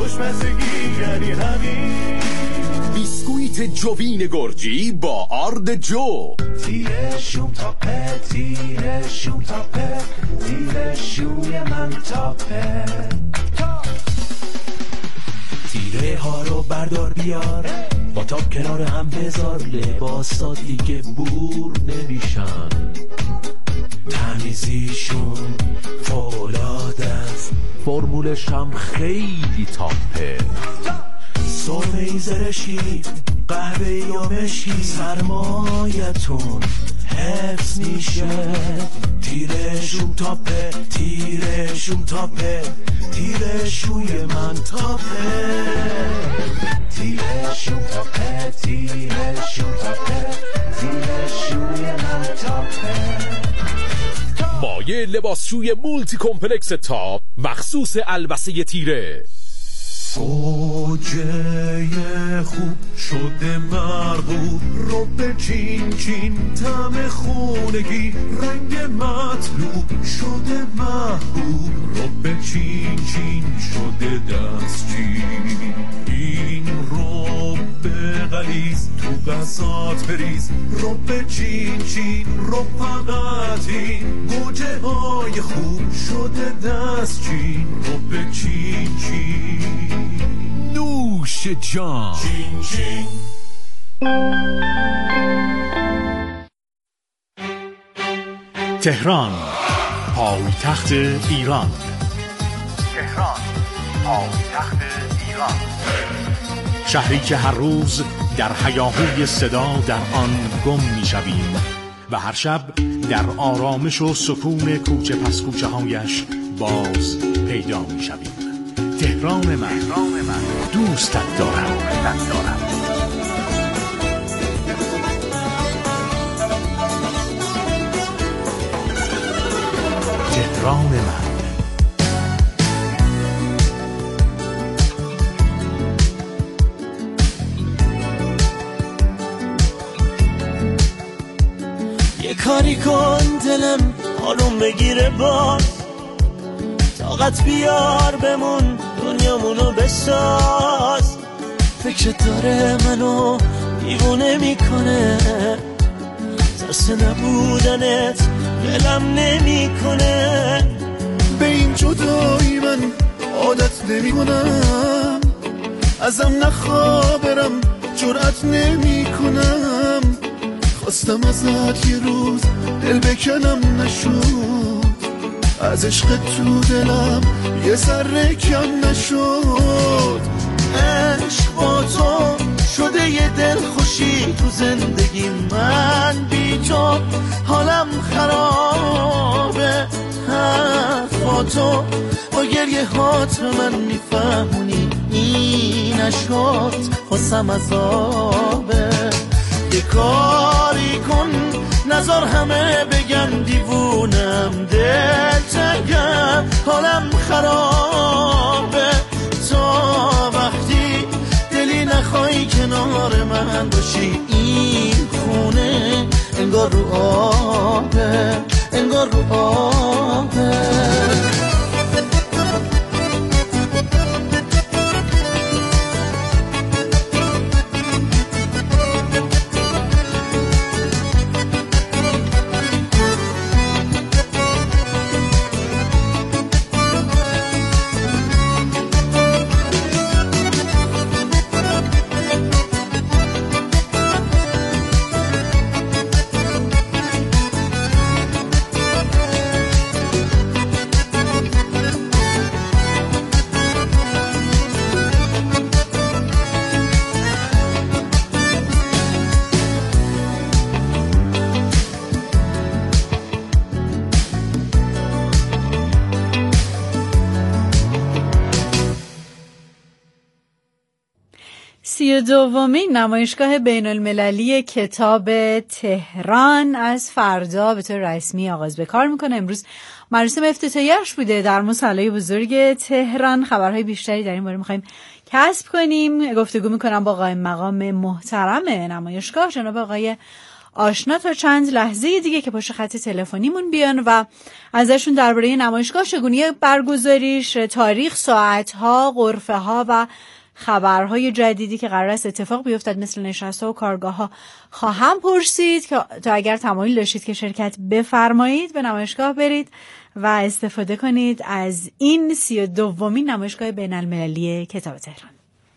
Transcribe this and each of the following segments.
خوشمزگی یعنی همین. بیسکویت جوین گرجی با آرد جو. تیره شوم تاپه، تیره شوم تاپه، تیره شوی من تاپه. تیره ها رو بردار بیار، با تاپ کنار هم بذار، لباسا دیگه بور نمیشن، تمیزیشون فولاد است، فرمولش هم خیلی تاپه. سرمه‌ای زرشی، قهوه‌ای یا مشکی، سرمایتون حفظ میشه. تیره شوم تاپه، تیره شوم تاپه، تیره شوی من تاپه. تیره شوم تاپه، تیره شوم تاپه، تیره شوی من تاپه. مایه لباسشوی مولتی کمپلکس تاپ مخصوص البسه تیره. گوجه خوب شده مرغوب، رب چین چین طعم خونگی، رنگ مطلوب شده محبوب، رب چین چین شده دستچین. این رب غلیظ تو قصات بریز، رب چین چین رب فقط این. گوجه های خوب شده دستچین، رب چین چین. نوش جان. چین چین. تهران، پایتخت ایران. تهران، پایتخت ایران. شهری که هر روز در هیاهوی صدا در آن گم می‌شویم و هر شب در آرامش و سکون کوچه پس کوچه هایش باز پیدا می‌شویم. تهران من، دوستت دارم. تهران من. یه کاری کن دلم آروم بگیره، باز طاقت بیار بمون، دنیامونو بساز. فکرت داره منو دیوونه میکنه، ترس نبودنت دلم نمیکنه. به این جدایی من عادت نمیکنم، ازم نخوابرم جرأت نمیکنم. خواستم ازت یه روز دل بکنم نشد، از عشق تو دلم یه ذره کم نشد. عشق با تو شده یه دل خوشی تو زندگی من، بی تو حالم خرابه. حرفاتو با گریه هات به من میفهمونی، این نشد خواستم عذابه. یه کاری کن نظر همه بگن دیوونم، دل تنگم حالم خرابه. تا وقتی دلی نخوای کنار من باشی، این خونه انگار رو آبه، انگار رو آبه. دومین نمایشگاه بین المللی کتاب تهران از فردا به طور رسمی آغاز به کار میکنه. امروز مراسم افتتاحیه‌اش بوده در مصلی بزرگ تهران. خبرهای بیشتری در این باره میخوایم کسب کنیم. گفتگو میکنم با قائم مقام محترم نمایشگاه، جناب آقای آشنا تا چند لحظه دیگه که پشت خط تلفنیمون بیان و ازشون درباره نمایشگاه، چگونگی برگزاریش، تاریخ، ساعت‌ها، غرفه‌ها و خبرهای جدیدی که قرار است اتفاق بیفتد مثل نشست‌ها و کارگاه‌ها خواهم پرسید که تا اگر تمایل داشتید که شرکت بفرمایید به نمایشگاه برید و استفاده کنید از این 32مین نمایشگاه بین‌المللی کتاب تهران.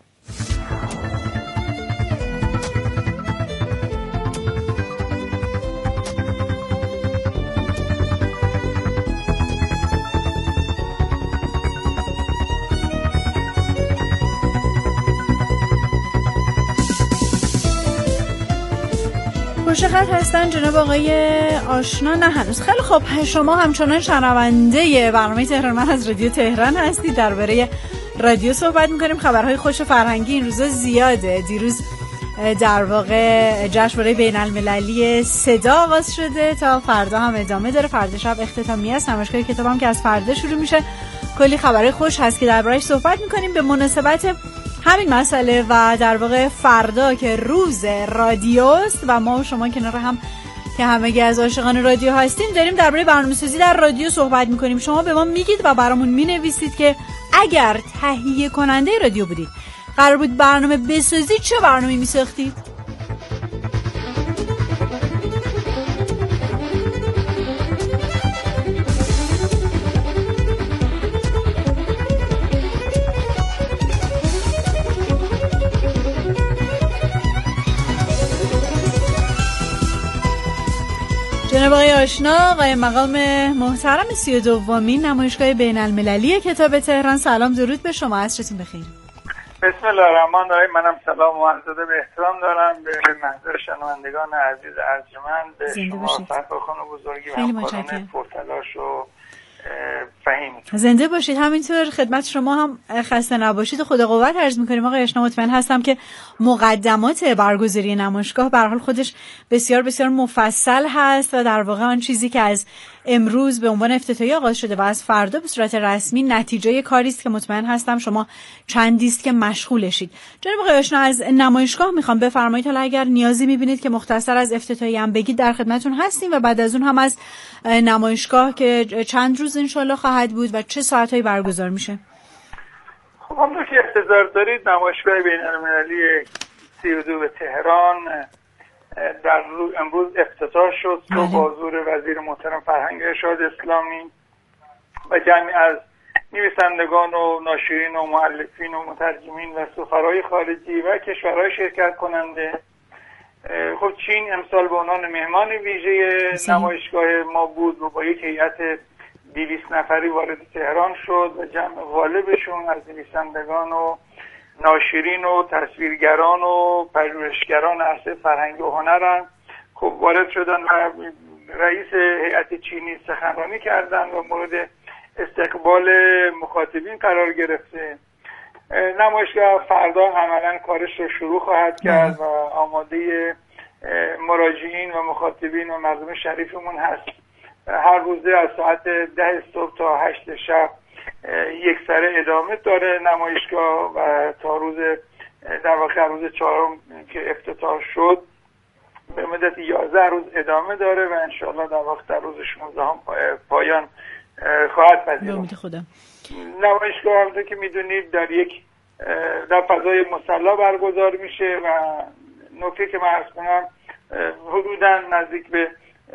پشت خط هستن جناب آقای آشنا؟ نه هنوز. خیلی خوب، شما همچنان شنونده برنامه تهران من از رادیو تهران هستید. درباره رادیو صحبت میکنیم. خبرهای خوش فرهنگی این روزا زیاده. دیروز در واقع جشنواره بین‌المللی صدا آغاز شده، تا فردا هم ادامه داره. فردا شب اختتامیه است. نمایشگاه کتاب هم که از فردا شروع میشه. کلی خبرهای خوش هست که درباره‌اش صحبت میکنیم به مناسبت همین مسئله و در واقع فردا که روز رادیوست و ما و شما کنار هم که همگی از عاشقان رادیو هستیم داریم درباره برنامه‌سازی در رادیو صحبت میکنیم. شما به ما میگید و برامون مینویسید که اگر تهیه کننده رادیو بودید، قرار بود برنامه بسازید، چه برنامه‌ای میساختید؟ جناب آقای آشنا، آقای مقام محترم 32مین نمایشگاه بین‌المللی کتاب تهران، سلام درود به شما، عصرتون بخیر. بسم الله الرحمن الرحیم. منم سلام و عرض به احترام دارم به محضر شنوندگان عزیز ارجمند، به شما سرکارخان بزرگی و همکاران پرتلاش و فهیم. زنده باشید. همینطور خدمت شما هم خسته نباشید و خدا قوت عرض می‌کنیم. آقای آشنا مطمئن هستم که مقدمات برگزاری نمایشگاه به هر حال خودش بسیار بسیار مفصل هست و در واقع آن چیزی که از امروز به عنوان افتتاحیه آغاز شده و از فردا به صورت رسمی نتیجه کاری است که مطمئن هستم شما چندی است که مشغولشید. جناب آقای آشنا، از نمایشگاه میخوام بفرمایید، حالا اگر نیازی میبینید که مختصر از افتتاحیه هم بگید در خدمتتون هستیم و بعد از اون هم از نمایشگاه که چند روز انشالله خواهد بود و چه ساعتایی برگزار میشه. خب همونطور که انتظار دارید نمایشگاه بین‌المللی 32 به تهران در امروز افتتاح شد با حضور وزیر محترم فرهنگ ارشاد اسلامی و جمعی از نویسندگان و ناشرین و مؤلفین و مترجمین و سفرای خارجی و کشورهای شرکت کننده. خب چین امسال به عنوان مهمان ویژه نمایشگاه ما بود و با یک هیئت 200 نفری وارد تهران شد و جمع غالبشون از نویسندگان و ناشرین و تصویرگران و پژوهشگران عرصه فرهنگ و هنرن. خب وارد شدن و رئیس هیئت چینی سخنرانی کردن و مورد استقبال مخاطبین قرار گرفته. نمایشگاه فردا عملا کارش رو شروع خواهد کرد و آماده مراجعین و مخاطبین و مردم شریفمون هست. هر روزه از ساعت 10 صبح تا 8 شب یک سره ادامه داره نمایشگاه و تا روز در واقع روز 4 که افتتاح شد به مدت 11 روز ادامه داره و انشاءالله در واقع در روز 16 پایان خواهد پذیرفت. نمایشگاه همونطور که میدونید در فضای مصلی برگزار میشه و نکته که من عرض کنم حدوداً نزدیک به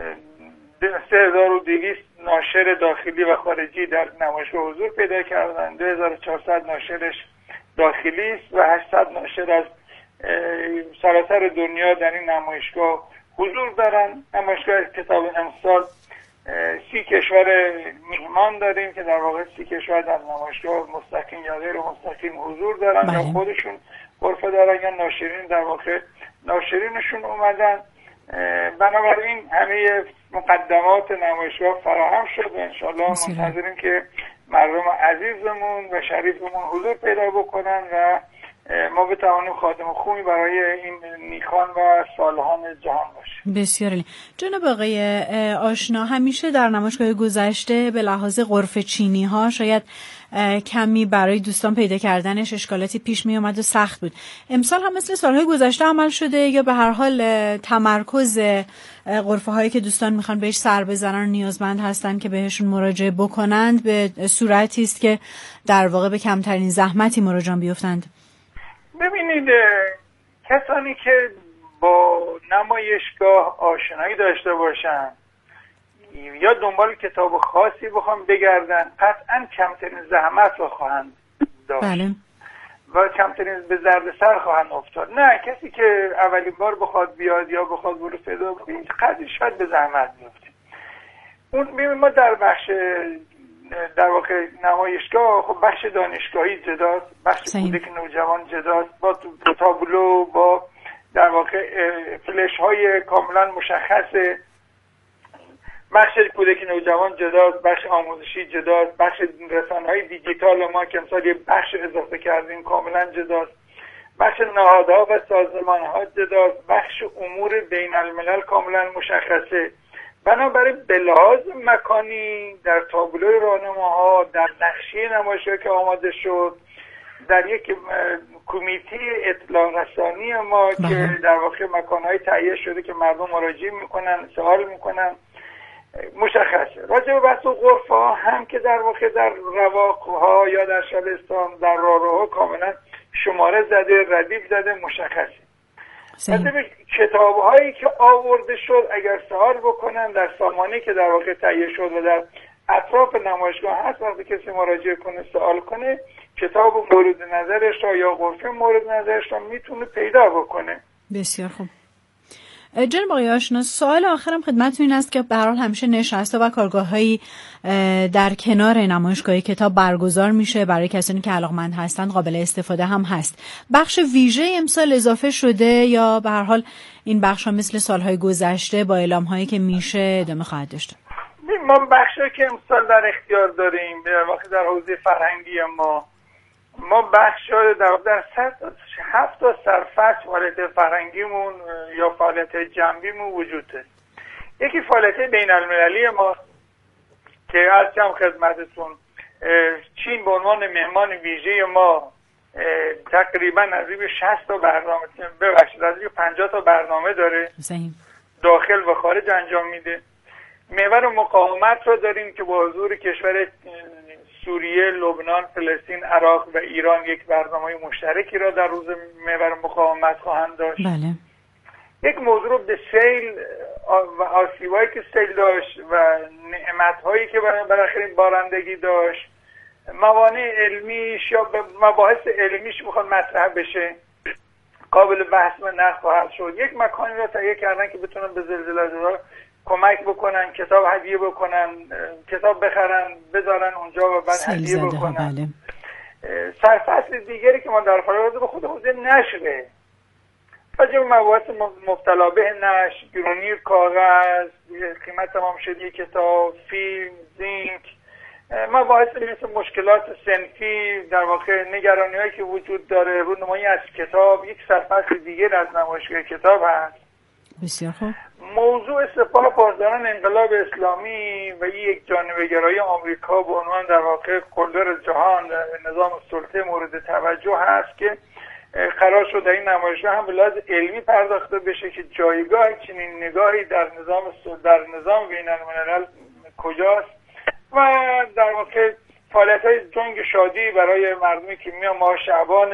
3200 ناشر داخلی و خارجی در نمایشگاه حضور پیدا کردن. 2400 ناشرش داخلی است و 800 ناشر از سراسر دنیا در این نمایشگاه حضور دارن. نمایشگاه کتاب امسال 30 کشور میهمان داریم که در واقع 30 کشور در نمایشگاه مستقیم یا غیر مستقیم حضور دارن یا خودشون غرفه دارن یا ناشرین در واقع ناشرینشون اومدن. بنابراین همه مقدمات نمایشگاه فراهم شد و انشالله منتظریم که مردم عزیزمون و شریفمون حضور پیدا بکنن و ما بتوانیم خادم خوبی برای این نیکان و صالحان جهان باشیم. بسیار عالی. جناب آقای آشنا، همیشه در نمایشگاه گذشته به لحاظ غرفه چینی ها شاید کمی برای دوستان پیدا کردنش اشکالاتی پیش می اومد و سخت بود. امسال هم مثل سالهای گذشته عمل شده یا به هر حال تمرکز غرفه هایی که دوستان میخوان بهش سر بزنن نیازمند هستن که بهشون مراجعه بکنند به صورتی است که در واقع به کمترین زحمتی مراجعان بیفتند؟ ببینید، کسانی که با نمایشگاه آشنایی داشته باشن یا دنبال کتاب خاصی بخوام بگردن قطعا کمترین زحمت رو خواهند داشت. بله. و کمترین به دردسر خواهند افتاد. نه، کسی که اولین بار بخواد بیاد یا بخواد ورود پیدا کنه قدری شاید به زحمت بیفته. اون ما در بخش در واقع نمایشگاه خب بخش دانشگاهی جداست، بخش کودک نوجوان جداست، با تابلو، با در واقع فلش های کاملا مشخصه. بخش کودک نوجوان جداست، بخش آموزشی جداست، بخش رسانه‌های دیجیتال ما که امسال یه بخش اضافه کردیم کاملا جداست، بخش نهادها و سازمان‌ها جداست، بخش امور بین الملل کاملا مشخصه. بنابراین به لحاظ مکانی در تابلوی راهنماها، در نقشه نمایشگاه که آماده شد، در یک کمیته اطلاع رسانی ما که در واقع مکان‌های تهیه شده که مردم مراجعه میکنن، سوال میکنن، مشخصه. راجع به بحث غرفه‌ها هم که در واقع در رواق‌ها یا در شبستان در راهروها کاملا شماره زده، ردیف زده، مشخصه. راجع به کتاب‌هایی که آورده شد اگر سوال بکنن در سامانه که در واقع تهیه شد و در اطراف نمایشگاه هست، وقتی کسی مراجعه کنه سوال کنه کتاب مورد نظرش را یا غرفه مورد نظرش را میتونه پیدا بکنه. بسیار خوب. جناب آقای آشنا، سوال آخرم خدمتتون این است که به هر حال همیشه نشسته و کارگاه‌هایی در کنار نمایشگاه کتاب برگزار میشه برای کسانی که علاقمند هستند، قابل استفاده هم هست. بخش ویژه امسال اضافه شده یا به هر حال این بخش‌ها مثل سالهای گذشته با اعلام‌هایی که میشه ادامه خواهد داشت؟ ما بخشی که امسال در اختیار داریم در حوزه فرهنگی ما بخش در 7 تا سرفصل فعالیت فرهنگیمون یا فعالیت جنبیمون وجود داره. یکی فعالیت بین المللی ما که عرضم خدمتتون چین به عنوان مهمان ویژه ما تقریبا نزدیک 60 تا برنامه، ببخشید نزدیک 50 تا برنامه داره داخل و خارج انجام میده. محور مقاومت رو داریم که با حضور کشور سوریه، لبنان، فلسطین، عراق و ایران یک برنامه مشترکی را در روز محور مقاومت خواهند داشت. بله. یک موضوع به سیل و آسیبایی که سیل داشت و نعمت‌هایی که بالاخره بارندگی داشت، موانع علمیش یا مباحث علمیش میخواد مطرح بشه، قابل بحث و نقد خواهد شد. یک مکانی را تهیه کردن که بتونن به زلزله‌زده‌ها کمک بکنن، کتاب هدیه بکنن، کتاب بخرن بذارن اونجا و بعد هدیه بکنن. بله. سرفصل دیگری که ما در فعالیت به خود حوزه نشره، راجع به مباحث مبتلا به نشر، گرونی کاغذ، قیمت تمام شدی کتاب، فیلم، زینک، مباحث مثل مشکلات صنفی، در واقع نگرانی‌هایی که وجود داره، رونمایی از کتاب، یک سرفصل دیگر از نمایشگاه کتاب هست. بسیار خوب. موضوع سپاه پاسداران انقلاب اسلامی و یک جانبه‌گرایی آمریکا به عنوان در واقع قلدر جهان نظام السلطه مورد توجه هست که قرار شد در این نمایشگاه هم به لحاظ علمی پرداخته بشه که جایگاه چنین نگاهی در نظام بین الملل کجاست و در واقع فعالیت‌های جنگ شادی برای مردمی که میان ماه شعبان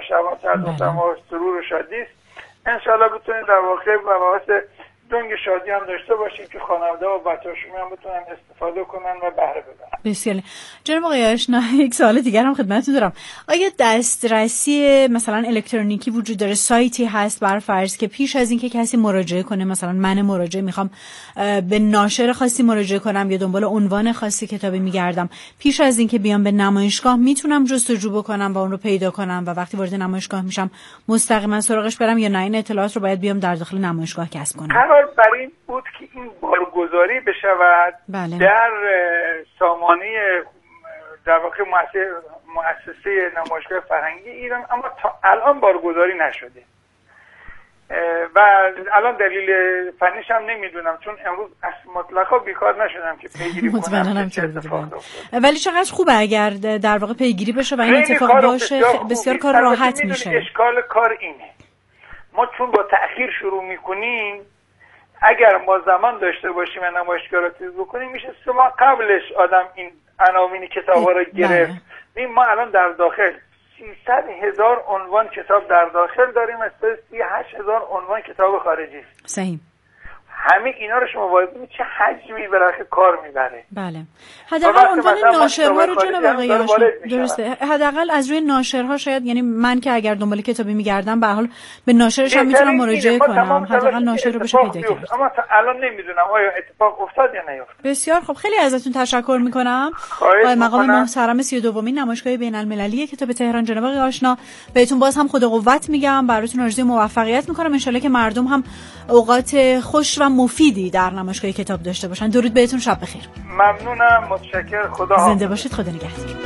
ماه سرور و شادی است. انشالله بتونید در واقع مباحث جنگ شادی هم داشته باشیم که خانواده و بچه‌هاشون هم بتونن استفاده کنن و بهره ببرن. بسیار. جناب آقای آشنا، یک سوال دیگر هم خدمتتون دارم. آیا دسترسی مثلا الکترونیکی وجود داره، سایتی هست بر فرض که پیش از اینکه کسی مراجعه کنه، مثلا من مراجعه میخوام به ناشر خاصی مراجعه کنم یا دنبال عنوان خاصی کتابی میگردم، پیش از اینکه بیام به نمایشگاه میتونم جستجو بکنم و اون رو پیدا کنم و وقتی وارد نمایشگاه میشم مستقیما سراغش برم یا نه این اطلاعات رو باید بیام در داخل نمایشگاه کسب کنم؟ قرار بر این بود که این بارگذاری بشود. بله. در سامانه در واقع مؤسسه نمایشگاه فرهنگی ایران، اما تا الان بارگذاری نشده و الان دلیل فنیش هم نمیدونم، چون امروز مطلقا بیکار نشدم که پیگیری کنم چه اتفاقی افتاد. ولی چقدر خوبه اگر در واقع پیگیری بشه و این اتفاق باشه، بسیار کار راحت میشه. اشکال کار اینه، ما چون با تأخیر شروع میکنیم، اگر ما زمان داشته باشیم و نمایشگاه رو تیز بکنیم میشه 3 ماه قبلش آدم این عناوین کتابا رو گرفت. ما الان در داخل 300,000 عنوان کتاب در داخل داریم، از 38,000 عنوان کتاب خارجی. صحیح. همه اینا رو شما باید ببینید چه حجمی برای کار میبره. بله. حداقل عنوان ناشرها رو جناب آقای آشنا، درسته، حداقل از روی ناشرها شاید، یعنی من که اگر دنبال کتابی میگردم به هر حال به ناشرش هم میتونم مراجعه کنم، حداقل ناشر رو بشه پیدا کرد. اما تا الان نمیدونم آیا اتفاق افتاد یا نیفتاد. بسیار خب، خیلی ازتون تشکر میکنم. آقای مقام محترم 32مین نمایشگاه بین‌المللی کتاب تهران جناب آقای آشنا، بهتون باز هم خدا قوت میگم، براتون آرزوی موفقیت میکنم. ان شاءالله که مردم هم اوقات خوش و مفیدی در نمایشگاه کتاب داشته باشن. درود بهتون، شب بخیر. ممنونم، متشکرم، خدا حافظ. زنده باشید، خدا نگهدار.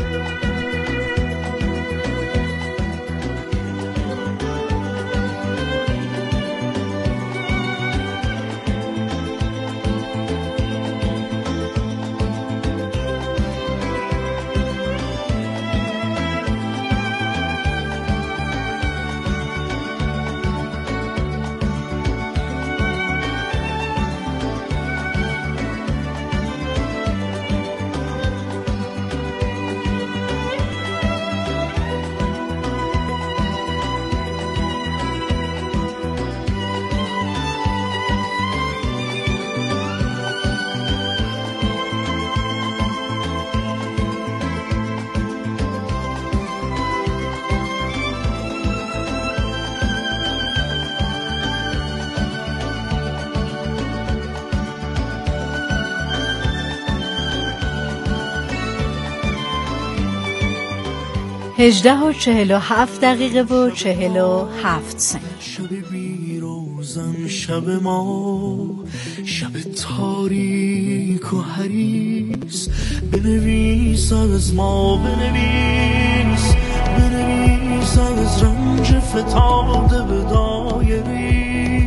هجده و 47 دقیقه و 47 ثانیه. شب بیروزن، شب ما، شب تاریک و حریص، بنویس از ما، بنویس از رنج فتاده به دایری،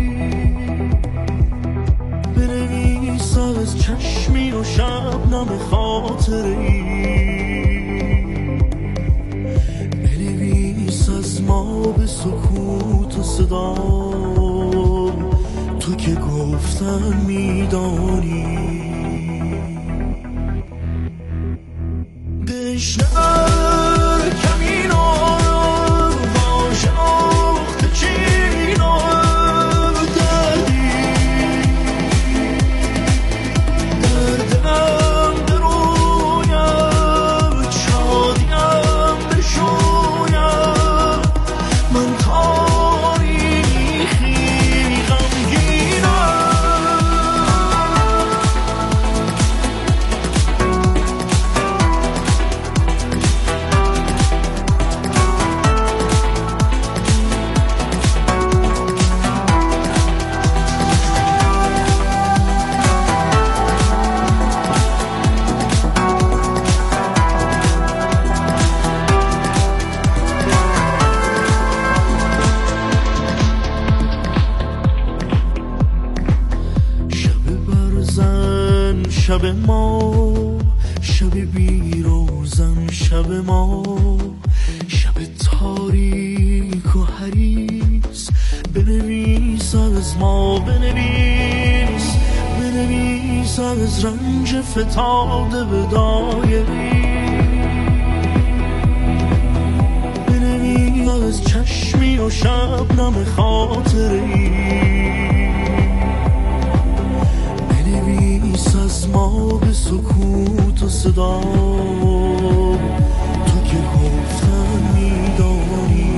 بنویس از چشمی و شبنم خاطری، از ما به سکوت و صدا، تو که گفتم میدانی. بشنر کمینو با شاخت چینو دردی، دردم برویم، شادیم بشویم، من تاریخی غمگینم. شب ما، شب بیروزن، شب ما، شب تاریک و حریص، بنویس از ما، بنویس از رنج فتاده به دایری، بنویس از چشمی و شبنم خاطری، بنویس از ما به سکوت و صدا، تو که گفتم میدانی.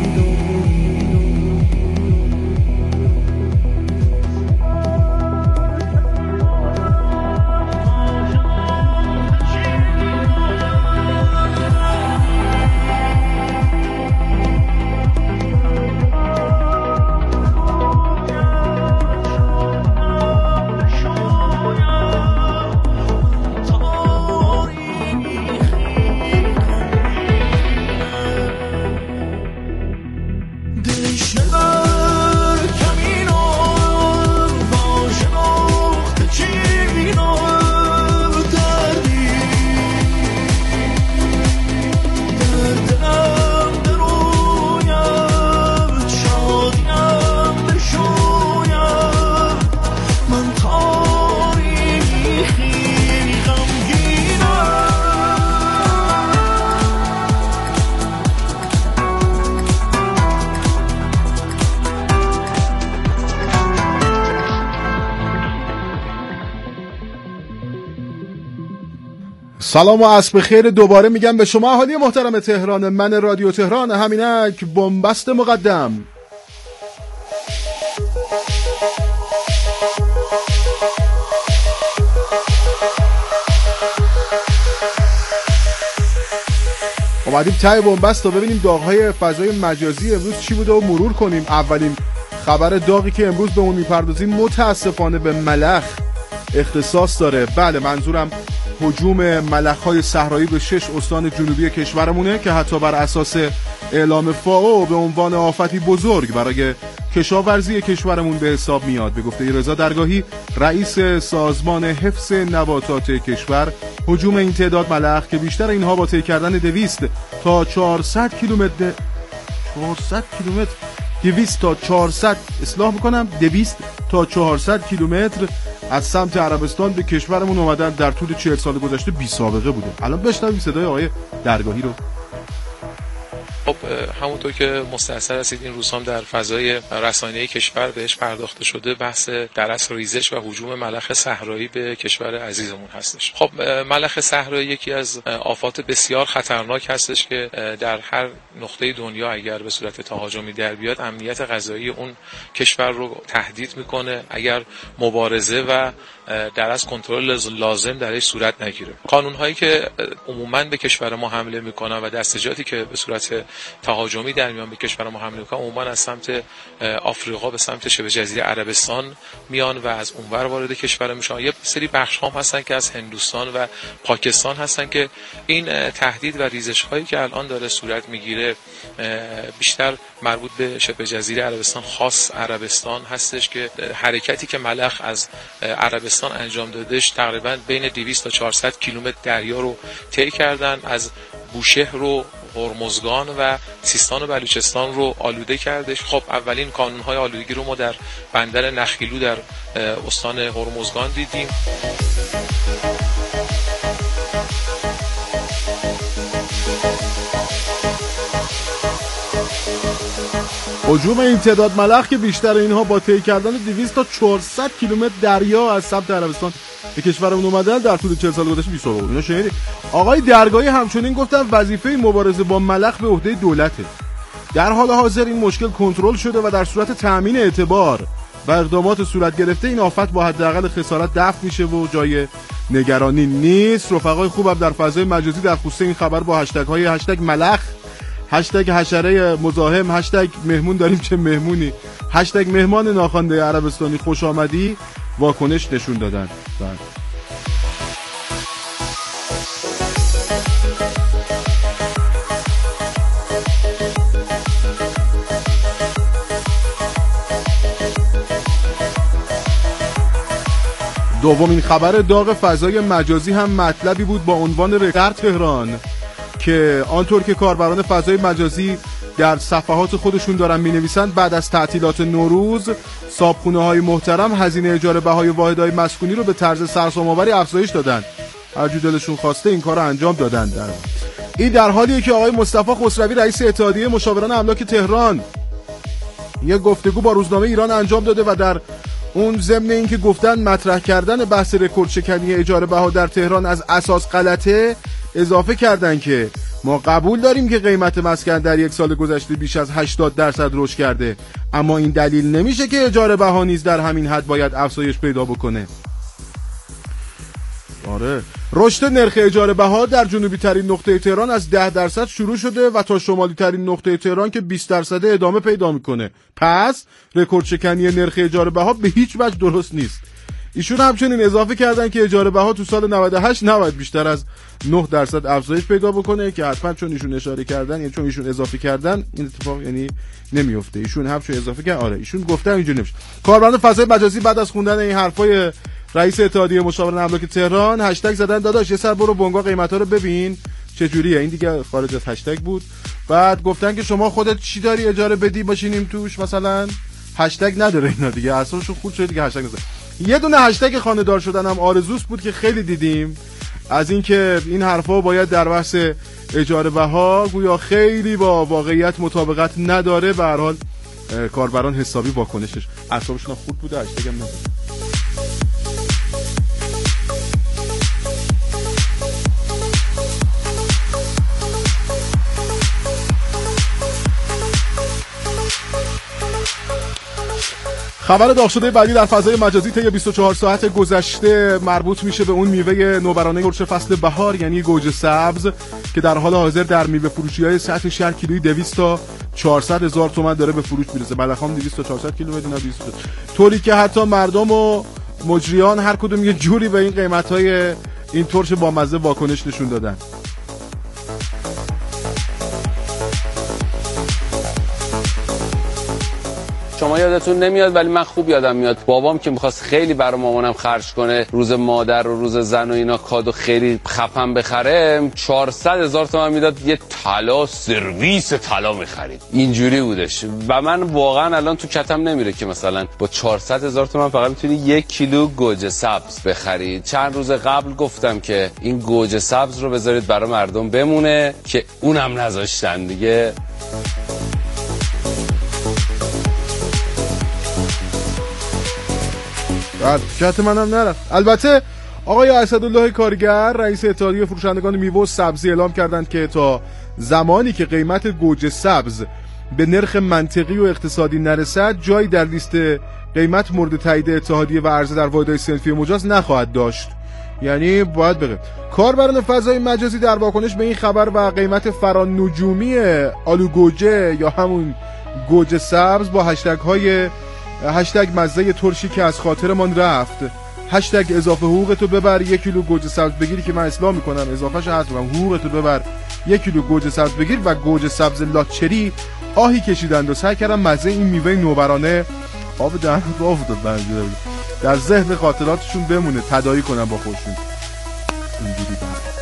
سلام و عصر بخیر دوباره میگم به شما اهالی محترم تهران. من رادیو تهران همینک بنبست مقدم. اومدیم ته بنبست تا ببینیم داغ‌های فضای مجازی امروز چی بوده و مرور کنیم. اولین خبر داغی که امروز به اون میپردازیم متاسفانه به ملخ اختصاص داره. بله، منظورم هجوم ملخ‌های صحرایی به 6 استان جنوبی کشورمونه که حتی بر اساس اعلام فائو به عنوان آفتی بزرگ برای کشاورزی کشورمون به حساب میاد. به گفته رضا درگاهی، رئیس سازمان حفظ نباتات کشور، هجوم این تعداد ملخ که بیشتر اینها با طی کردن 200 تا 400 کیلومتر 200 تا 400 کیلومتر از سمت عربستان به کشورمون اومدن در طول 40 سال گذشته بی سابقه بوده. الان بشنویم صدای آقای درگاهی رو. خب همونطور که مستحضر هستید این روزها هم در فضای رسانه‌ای کشور بهش پرداخته شده، بحث درس ریزش و هجوم ملخ صحرایی به کشور عزیزمون هستش. خب ملخ صحرایی یکی از آفات بسیار خطرناک هستش که در هر نقطه دنیا اگر به صورت تهاجمی در بیاد امنیت غذایی اون کشور رو تهدید میکنه اگر مبارزه و در از کنترل لازم درش صورت نگیره. قانون‌هایی که عموماً به کشور ما حمله میکنن و دستجاتی که به صورت تهاجمی در میان به کشور ما حمله میکنن عموماً از سمت آفریقا به سمت شبه جزیره عربستان میان و از اونور وارد کشور میشن. یه سری بخش‌ها هستن که از هندوستان و پاکستان هستن که این تهدید و ریزش‌هایی که الان داره صورت میگیره بیشتر مربوط به شبه جزیره عربستان، خاص عربستان هستش که حرکتی که ملخ از عربستان انجام دادش تقریبا بین 200 تا 400 کیلومتر دریا رو طی کردن، از بوشهر و هرمزگان و سیستان و بلوچستان رو آلوده کردش. خب اولین کانون‌های آلودگی رو ما در بندر نخیلو در استان هرمزگان دیدیم. هجوم این تعداد ملخ که بیشتر اینها با طی کردن 200 تا 400 کیلومتر دریا از سمت عربستان به کشورمون اومدن در طول 40 سال گذشته 20 سال. اینا شنیدید؟ آقای درگاهی همچنین گفتن وظیفه مبارزه با ملخ به عهده دولته. در حال حاضر این مشکل کنترل شده و در صورت تأمین اعتبار و اقدامات صورت گرفته این آفت با حداقل خسارت دفع میشه و جای نگرانی نیست. رفقای خوبم در فضای مجازی در خصوص این خبر با هشتگ‌های هشتگ ملخ، هشتگ حشره مزاحم، هشتگ مهمون داریم چه مهمونی، هشتگ مهمان ناخوانده عربستانی خوش آمدی واکنش نشون دادن. دومین خبر داغ فضای مجازی هم مطلبی بود با عنوان در تهران که آنطور که کاربران فضای مجازی در صفحات خودشون دارن می‌نویسن بعد از تعطیلات نوروز صابخونه‌های محترم هزینه اجاره بهای واحدهای مسکونی رو به طرز سرسام‌آوری افزایش دادن. هر جو دلشون خواسته این کارو انجام دادن. این در حالیه که آقای مصطفی خسروی رئیس اتحادیه مشاوران املاک تهران یک گفتگو با روزنامه ایران انجام داده و در اون ضمن این که گفتن مطرح کردن بحث رکورد شکنی اجاره بها در تهران از اساس غلطه، اضافه کردن که ما قبول داریم که قیمت مسکن در یک سال گذشته بیش از 80% رشد کرده، اما این دلیل نمیشه که اجاره بها نیز در همین حد باید افزایش پیدا بکنه. آره، رشد نرخ اجاره بها در جنوبی ترین نقطه تهران از 10% شروع شده و تا شمالی ترین نقطه تهران که 20% ادامه پیدا میکنه. پس رکورد شکنی نرخ اجاره بها به هیچ وجه درست نیست. ایشون همچنین اضافه کردن که اجاره بها تو سال 98 نباید بیشتر از 9% افزایش پیدا بکنه که حتما چون ایشون اشاره کردن، یعنی چون ایشون اضافه کردن این اتفاق یعنی نمیفته. ایشون همچون اضافه کردن. آره ایشون گفتن اینجوری نمیشه. کاربران فضای مجازی بعد از خوندن این حرفای رئیس اتحادیه مشاوران املاک تهران هشتگ زدن داداش یه سر برو بنگاه قیمتا رو ببین چه جوریه. این دیگه خارج از هشتگ بود. بعد گفتن که شما خودت چی داری اجاره بدی باشینیم توش، مثلا هشتگ نداره اینا دیگه، اصلشون خود شده دیگه هشتگ نذاره. یه دونه هشتگ خانه دار شدن هم آرزوست بود که خیلی دیدیم از اینکه این حرفا باید در بحث اجاره بها گویا خیلی با واقعیت مطابقت نداره. به هر حال کاربران حسابی واکنشش اعصابشون خورد بوده، هشتگ هم نداره. خبر داغ شده بعدی در فضای مجازی طی 24 ساعت گذشته مربوط میشه به اون میوه نوبرانه ترش فصل بهار، یعنی گوجه سبز که در حال حاضر در میوه فروشی‌های سطح شهر کیلویی 200 تا 400 هزار تومان داره به فروش میرسه. بلخام 200 تا 400 کیلو بدون 200 طوری که حتی مردم و مجریان هر کدوم یه جوری به این قیمت‌های این ترش با مزه واکنش نشون دادن. شما یادتون نمیاد ولی من خوب یادم میاد بابام که میخواست خیلی برای مامانم خرج کنه روز مادر و روز زن و اینا کادو خیلی خفن بخره 400 هزار تومان میداد یه طلا سرویس طلا میخرید. اینجوری بودش و من واقعا الان تو کتم نمیره که مثلا با 400 هزار تومان فقط میتونی 1 کیلو گوجه سبز بخرید. چند روز قبل گفتم که این گوجه سبز رو بذارید برای مردم بمونه که اونم نذاشتن دیگه. کت منم نرفت. البته آقای اسدالله کارگر رئیس اتحادیه فروشندگان میوه و سبزی اعلام کردند که تا زمانی که قیمت گوجه سبز به نرخ منطقی و اقتصادی نرسد جایی در لیست قیمت مورد تایید اتحادیه و عرضه در واحدهای صنفی مجاز نخواهد داشت. یعنی باید بگه کاربران فضای مجازی در واکنش به این خبر و قیمت فرانجومی آلو گوجه یا همون گوجه سبز با هشتگ مزه ترشی که از خاطرمان رفت، هشتگ اضافه حقوقتو ببر 1 کیلو گوجه سبز بگیر که من اصلاح میکنم اضافهش هست حقوقتو ببر 1 کیلو گوجه سبز بگیر و گوجه سبز لاچری آهی کشیدند و سعی کردن مزه این میوه نوبرانه آب دهن رو افتاد در ذهن خاطراتشون بمونه، تداعی کنن با خودشون. اینجوری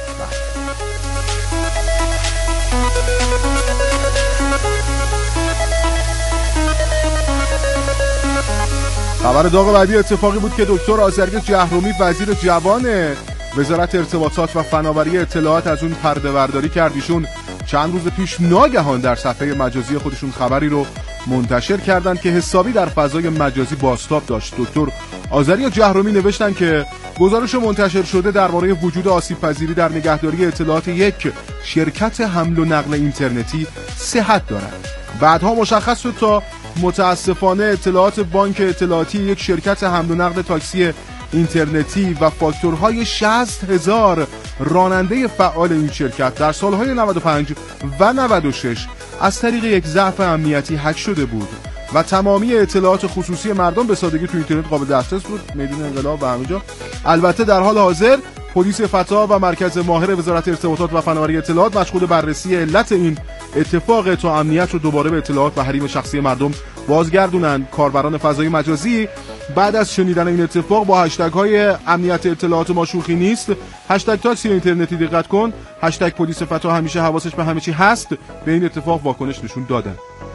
خبر داغ بعدی اتفاقی بود که دکتر آذری جهرومی وزیر جوان وزارت ارتباطات و فناوری اطلاعات از اون پرده برداری کرد. ایشون چند روز پیش ناگهان در صفحه مجازی خودشون خبری رو منتشر کردند که حسابی در فضای مجازی بازتاب داشت. دکتر آذری جهرومی نوشتن که گزارش منتشر شده درباره وجود آسیب‌پذیری در نگهداری اطلاعات یک شرکت حمل و نقل اینترنتی صحت دارد. بعدها مشخص شد تا متاسفانه اطلاعات بانک اطلاعاتی یک شرکت حمل و نقل تاکسی اینترنتی و فاکتورهای 60,000 راننده فعال این شرکت در سالهای 95 و 96 از طریق یک ضعف امنیتی هک شده بود و تمامی اطلاعات خصوصی مردم به سادگی تو اینترنت قابل دسترس بود. میدون انقلاب و همینجا. البته در حال حاضر پلیس فتا و مرکز ماهر وزارت ارتباطات و فناوری اطلاعات مشغول بررسی علت این اتفاق تا امنیت رو دوباره به اطلاعات و حریم شخصی مردم بازگردونن. کاربران فضای مجازی بعد از شنیدن این اتفاق با هشتگ‌های امنیت اطلاعات ما شوخی نیست، هشتگ تاکسی اینترنتی دقت کن، هشتگ پلیس فتا همیشه حواسش به همه چی هست، به این اتفاق واکنش نشون دادن.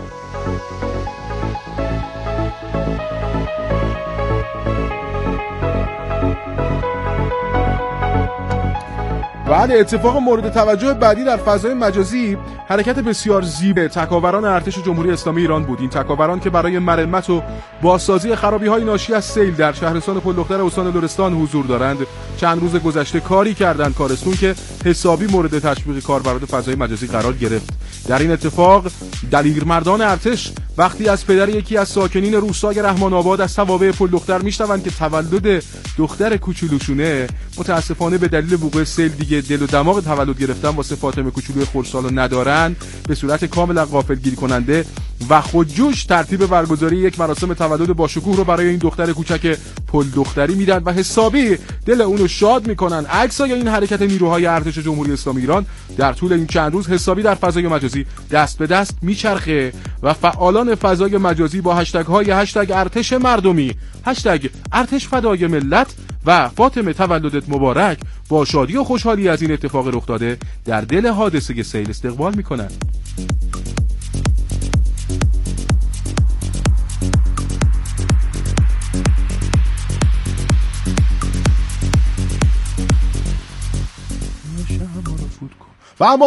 بعد اتفاق مورد توجه بعدی در فضای مجازی حرکت بسیار زیبا تکاوران ارتش جمهوری اسلامی ایران بود. این تکاوران که برای مرمت و بازسازی خرابی‌های ناشی از سیل در شهرستان پلدختر استان لرستان حضور دارند چند روز گذشته کاری کردند کارستون که حسابی مورد تشویق کاربران فضای مجازی قرار گرفت. در این اتفاق دلیرمردان ارتش وقتی از پدر یکی از ساکنین روستای رحمان آباد از توابع پلدختر میشنوند که تولد دختر کوچولوشونه متاسفانه به دلیل وقوع سیل دیگه دل و دماغ تولد گرفتن واسه فاطمه کوچولوی خردسالو ندارن، به صورت کاملا غافلگیری کننده و خودجوش ترتیب برگزاری یک مراسم تولد با شکوه رو برای این دختر کوچک پلدختری میدن و حسابی دل اونو شاد میکنن. عکسای این حرکت نیروهای ارتش جمهوری اسلامی ایران در طول این چند روز حسابی در فضای مجازی دست به دست میچرخه و فعالان فضای مجازی با هشتگ‌های هشتگ ارتش مردمی، هشتگ ارتش فدای ملت و فاطمه تولدت مبارک با شادی و خوشحالی از این اتفاق رخ داده در دل حادثه سیل استقبال میکنن. و اما